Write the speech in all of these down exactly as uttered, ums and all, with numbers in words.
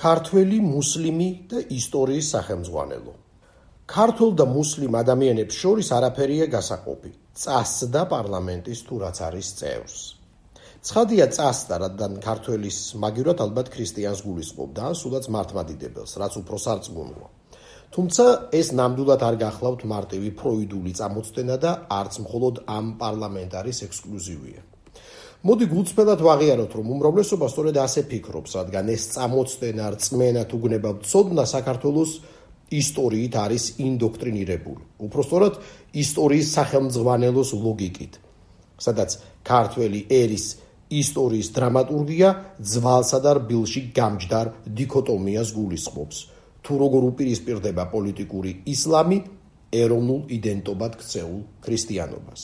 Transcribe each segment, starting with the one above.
ქართველი მუსლიმი და ისტორიის სახელმძღვანელო. ქართულ და მუსლიმ ადამიანებს შორის არაფერია გასაყოფი. წასწდა პარლამენტის თუ რაც არის წევრს. ცხადია წასწდა, რადგან ქართველის მაგივრად ალბათ ქრისტიანს გულისხმობდა, სულაც მართლმადიდებელს, რაც უფრო სარწმუნოა. თუმცა ეს ნამდვილად არ გახლავთ მარტივი ფროიდული წამოწდენა და არც მხოლოდ ამ პარლამენტარის ექსკლუზივია. მოდი გულწრფელად ვაღიაროთ, რომ უმრავლესობა სწორედ ასე ფიქრობს, რადგან ეს წამოწდენა, რწმენა თუ გნებავ-ცოდნა საქართველოს ისტორიით არის ინდოქტრინირებული. უпростоრად ისტორიის სახელმძღვანელოს ლოგიკით, სადაც ქართველი ერის ისტორიის დრამატურგია ძვალსა და რბილში გამჯდარ დიქოტომიას გულისხმობს, თუ როგორ უპირისპირდება პოლიტიკური ისლამი ეროვნულ იდენტობად ქცეულ ქრისტიანობას.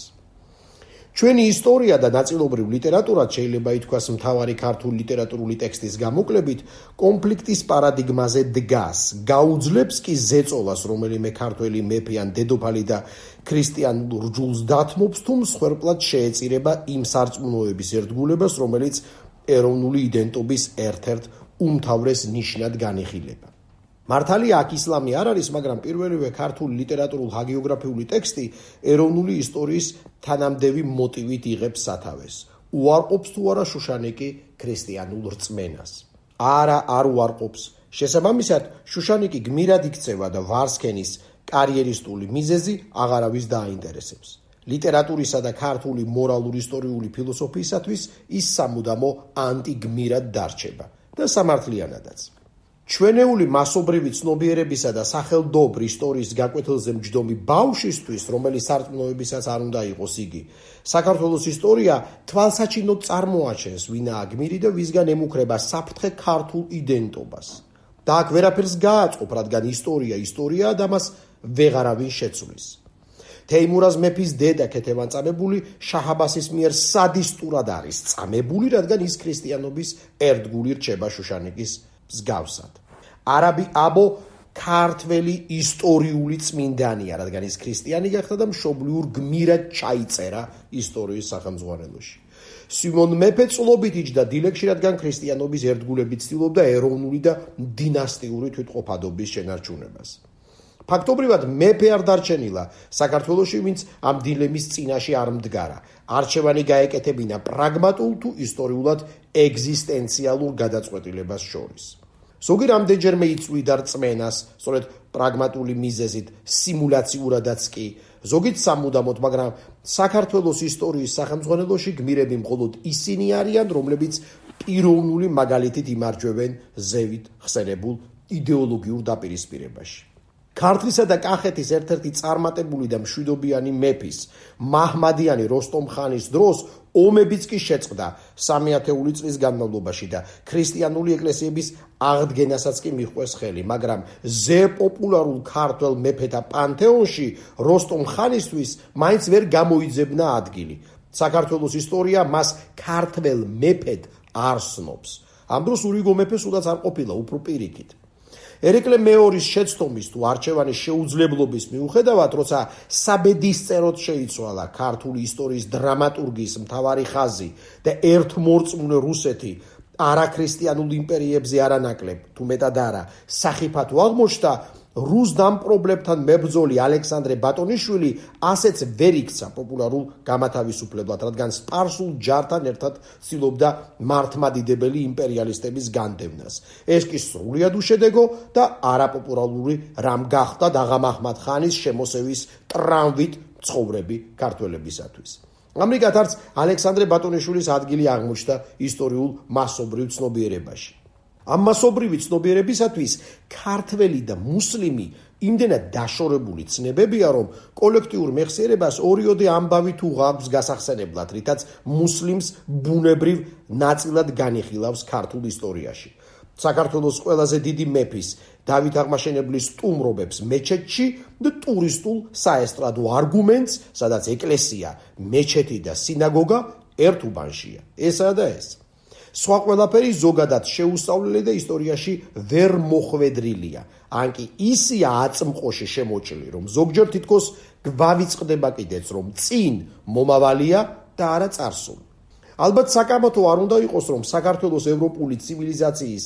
ჩვენი ისტორია და ნაწილობრივ ლიტერატურა შეიძლება ითქვას მთავარი ქართული ლიტერატურული ტექსტის გამოკლებით კონფლიქტის პარადიგმაზე დგას, გაუძლებს კი ზეწოლას, რომელიმე ქართველი მეფე ან დედოფალი და ქრისტიანულ რჯულს დათმობს, თუ მსხვერპლად შეეწირება იმ სარწმუნოების ერთგულებას, რომელიც ეროვნული იდენტობის ერთ-ერთ უმთავრეს ნიშნად განიხილება. მართალია აქ ისლამი არ არის, მაგრამ პირველივე ქართული ლიტერატურულ-ჰაგიოგრაფიული ტექსტი ეროვნული ისტორიის თანამდევი მოტივით იღებს სათავეს. უარყოფს თუ არა შუშანიკი ქრისტიანულ რწმენას? არა, არ უარყოფს. შესაბამისად, შუშანიკი გმირად იქცევა და ვარსქენის კარიერისტული მიზეზი აღარავის დააინტერესებს. ლიტერატურისა და ქართული მორალურ-ისტორიული ფილოსოფიისათვის ის სამუდამო ანტიგმირად დარჩება და სამართლიანადაც. ჩვენეული მასობრივი ცნობიერებისა და სახელდობრი ისტორიის გაკვეთილზე მჯდომი ბავშვისთვის, რომელიც სარწმუნოებისაც არ უნდა იყოს იგი, საქართველოს ისტორია თვალსაჩინოდ წარმოაჩენს, ვინაა გმირი და ვისგან ემუქრება საფრთხე ქართულ იდენტობას. და აქ ვერაფერს გააწყობ, რადგან ისტორია ისტორიაა და მას ვეღარავინ შეცვლის. თეიმურაზ მეფის დედა ქეთევან წამებული შაჰ-აბასის მიერ სადისტურად არის წამებული, რადგან ის ქრისტიანობის ერთგული რჩება შუშანიკის მსგავსად. არაბი აბო ქართველი ისტორიული წმინდანია, რადგან ის ქრისტიანი გახდა და მშობლიურ გმირად ჩაიწერა ისტორიის სახელმძღვანელოში. სიმონ მეფე წლობით იჯდა დილეგში, რადგან ქრისტიანობის ერთგულებით ცდილობდა ეროვნული და დინასტიური თვითყოფადობის შენარჩუნებას. ფაქტობრივად მეფე არ დარჩენილა საქართველოში, ვინც ამ დილემის წინაშე არ მდგარა. არჩევანი გაეკეთებინა პრაგმატულ თუ ისტორიულად ეგზისტენციალურ გადაწყვეტილებას შორის. ზოგი რამდენჯერმე იწვიდა რწმენას, სწორედ პრაგმატული მიზეზით, სიმულაციურადაც კი, ზოგიც სამუდამოდ, მაგრამ საქართველოს ისტორიის სახელმძღვანელოში გმირები მხოლოდ ისინი არიან, რომლებიც პიროვნული მაგალითით იმარჯვებენ ზევით ხსენებულ იდეოლოგიურ დაპირისპირებაში. ქართლისა და კახეთის ერთ-ერთი წარმატებული და მშვიდობიანი მეფის, მაჰმადიანი როსტომ ხანის დროს ომებიც კი შეწყდა სამი ათეული წლის განმავლობაში და ქრისტიანული ეკლესიების აღდგენასაც კი მიჰყვეს ხელი, მაგრამ ზე პოპულარულ ქართველ მეფეთა პანთეონში როსტომ ხანისთვის მაინც ვერ გამოიძებნა ადგილი. საქართველოს ისტორია მას ქართველ მეფედ არ სნობს. ამ დროს ურიგო მეფე სულაც არ ყოფილა, უფრო პირიქით. ერეკლე მეორის შეცდომის თუ არჩევანის შეუძლებლობის მიუხედავად, როცა საბედისწეროდ შეიცვალა ქართული ისტორიის დრამატურგიის მთავარი ხაზი და ერთმორწმუნე რუსეთი არაქრისტიანულ იმპერიებზე არანაკლებ, თუ მეტად არა, სახიფათო აღმოჩნდა, რუს დამპყრობლებთან მებრძოლი ალექსანდრე ბატონიშვილი ასეც ვერ იქცა პოპულარულ გამათავისუფლებლად, რადგან სპარსულ ჯართან ერთად ცდილობდა მართლმადიდებელი იმპერიალისტების განდევნას. ეს კი სრულიად უშედეგო და არაპოპულარული რამ გახდა აღა-მაჰმად ხანის შემოსევის ტრამვით ცხოვრები ქართველებისათვის. ამრიგად არც ალექსანდრე ბატონიშვილის ადგილი აღმოჩნდა ისტორიულ მასობრივ ცნობიერებაში. ამ მასობრივი ცნობიერებისათვის ქართველი და მუსლიმი იმდენად დაშორებული ცნებებია, რომ კოლექტიურ მეხსიერებას ორიოდე ამბავი თუ აქვს გასახსენებლად, რითაც მუსლიმს ბუნებრივ ნაწილად განიხილავს ქართულ ისტორიაში. საქართველოს ყველაზე დიდი მეფის დავით აღმაშენებლის სტუმრობებს მეჩეთში და ტურისტულ საესტრადო არგუმენტს, სადაც ეკლესია, მეჩეთი და სინაგოგა ერთ უბანშია. ესაა და ეს. სხვა ყველაფერი ზოგადად შეუსწავლელი და ისტორიაში ვერ მოხვედრილია. ან კი ისია აწმყოში შემოჭრილი, რომ ზოგჯერ თითქოს გვავიწყდება კიდეც, რომ წინ მომავალია და არა წარსული. ალბათ საკამათო არ უნდა იყოს, რომ საქართველოს ევროპული ცივილიზაციის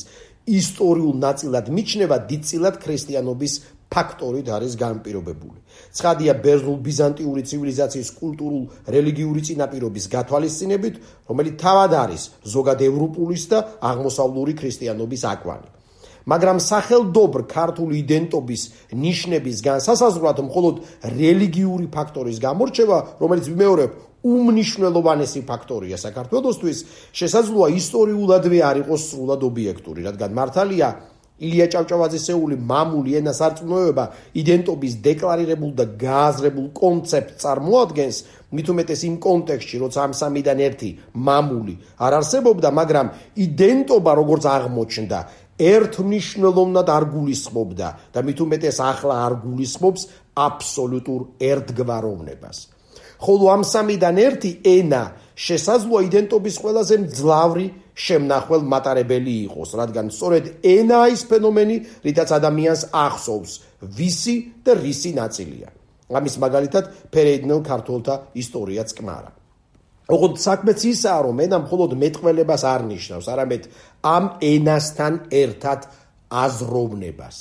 ისტორიულ ნაწილად მიჩნევა, დიდწილად ქრისტიანობის ფაქტორით არის განპირობებული. ცხადია ბერძნულ ბიზანტიური ცივილიზაციის კულტურულ რელიგიური წინაპირობის გათვალისწინებით, რომელიც თავად არის ზოგად ევროპულის და აღმოსავლური ქრისტიანობის აკვანი. მაგრამ სახელდობრ ქართული იდენტობის ნიშნების განსასაზღვრად მხოლოდ რელიგიური ფაქტორის გამორჩევა, რომელიც ვიმეორებ უმნიშვნელოვანესი ფაქტორია საქართველოსთვის, შესაძლოა ისტორიულადვე არ იყოს სრულად ობიექტური, რადგან მართალია ილია ჭავჭავაძისეული მამული ენას არწმუნოება იდენტობის დეკლარირებულ და გააზრებულ კონცეფტს წარმოადგენს, მით უმეტეს იმ კონტექსტში, როცა ამ სამიდან ერთი მამული არ არსებობდა, მაგრამ იდენტობა როგორც აღმოჩნდა, ერთმნიშვნელოვნად არ გულისხმობდა და მით უმეტეს ახლა არ გულისხმობს აბსოლუტურ ერთგვაროვნებას. ხოლო ამ სამიდან ერთი ენა შესაძლოა იდენტობის ყველაზე მძლავრი შემნახველ მატარებელი იყოს, რადგან სწორედ ენაა ის ფენომენი, რითაც ადამიანს ახსოვს ვისი და რისი ნაწილია. ამის მაგალითად ფერეიდნელ ქართველთა ისტორიაც კმარა. ოღონდ საქმეც ისაა, რომ ენა მხოლოდ მეტყველებას არ ნიშნავს, არამედ ამ ენასთან ერთად აზროვნებას.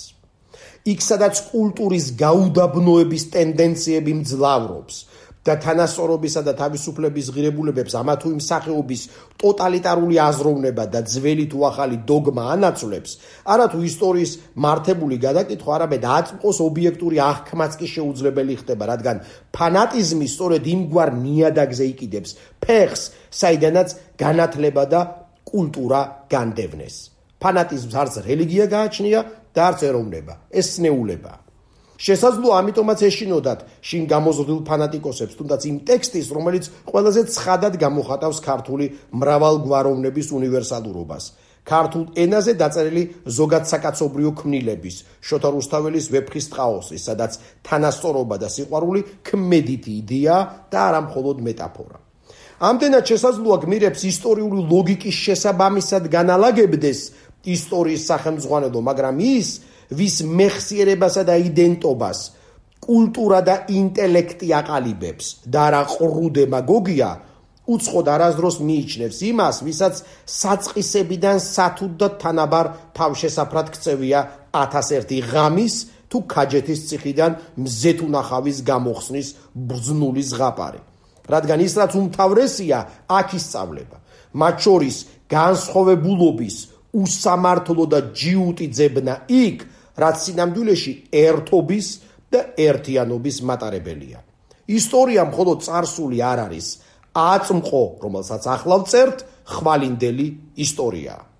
იქ სადაც კულტურის გაუდაბნოების ტენდენციები მძლავრობს და თანასწორობისა და თავისუფლების ღირებულებებს ამა თუ იმ სახეობის ტოტალიტარული აზროვნება და ძველი თუ ახალი დოგმა ანაცვლებს, არა თუ ისტორიის მართებული გადაკითხვა, არამედ აწმყოს ობიექტური აღქმაც კი შეუძლებელი ხდება, რადგან ფანატიზმი სწორედ იმგვარ ნიადაგზე იკიდებს ფეხს, საიდანაც განათლება და კულტურა განდევნეს. ფანატიზმს არც რელიგია გააჩნია და არც ეროვნება, ეს ცნეულებაა. შესაძლოა ამიტომაც ეშინოდათ შინ გამოზრდილ ფანატიკოსებს, თუნდაც იმ ტექსტის, რომელიც ყველაზე ცხადად გამოხატავს ქართული მრავალგვაროვნების უნივერსალურობას. ქართულ ენაზე დაწერილი ზოგადსაკაცობრიო ქმნილების, შოთა რუსთაველის ვეფხის ტყაოსის, სადაც თანასწორობა და სიყვარული ქმედითი იდეაა და არა მხოლოდ მეტაფორა. ამდენად შესაძლოა გმირებს ისტორიული ლოგიკის შესაბამისად განალაგებდეს ისტორიის სახელმძღვანელო, მაგრამ ის ვის მეხსიერებასა და იდენტობას კულტურა და ინტელექტი აყალიბებს და არა ყრუ დემაგოგია, უცხოდ არასდროს მიიჩნევს იმას, ვისაც საწყისებიდან სათუდ და თანაბარ თავშესაფრად ქცევია ათასერთი ღამის თუ ქაჯეთის ციხიდან მზეთუნახავის გამოხსნის ბრძნული ზღაპარი. რადგან ის რაც უმთავრესია, აქ ისწავლება. მათ შორის განსხვავებულობის უსამართლო და ჯიუტი ძებნა იქ, რაც სინამდვილეში ერთობის და ერთიანობის მატარებელია. ისტორია მხოლოდ წარსული არ არის, აწმყო, რომელსაც ახლა ვწერთ, ხვალინდელი ისტორიაა.